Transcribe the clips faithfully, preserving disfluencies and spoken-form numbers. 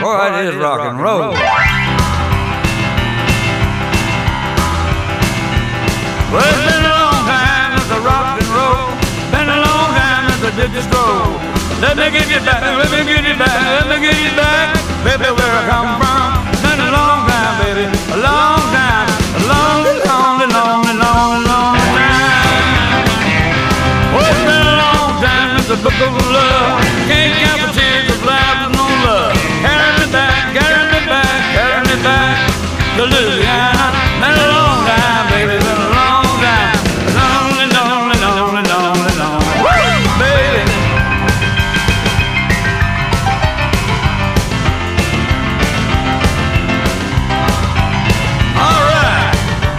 Boy, it is rock and roll. Well, it's been a long time since I rocked and roll. Been a long time since I did the stroll. Let me get you back, let me get you back, let me get you back, baby, where I come from. It's been a long time, baby, a long time, a long, long, long, long, long time. Well, it's been a long time since the book of love. Can't count the tears of life with no love. Carry me back, carry me back, carry me back to Louisiana. Been a long time, baby, been a long time, lonely, lonely, lonely, lonely, lonely. Woo, baby. All right.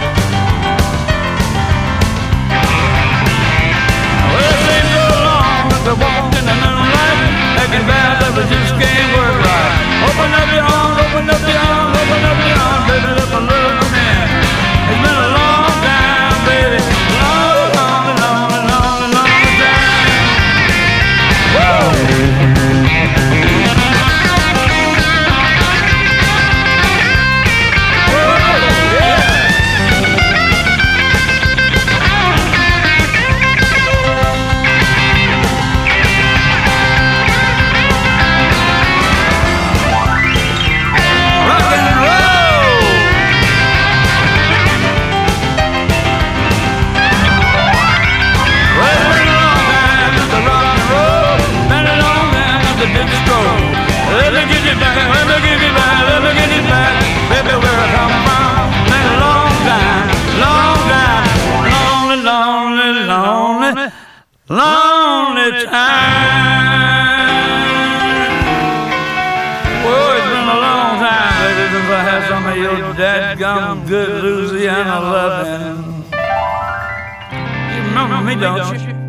Well, it seems so long since I walked in the moonlight, making vows that we just can't work right. Open up your arms, open up your arms, open up your arms, baby, let my love come in. It's been a long time, baby, long, long, long, long, long time. Woo! Let me get you back, let me get you back, let me get you back, baby, where I come from. Been a long time, long time, lonely, lonely, lonely, lonely time. Oh, it's been a long time, baby, since I had some of your dadgum good Louisiana loving. You remember me, don't you?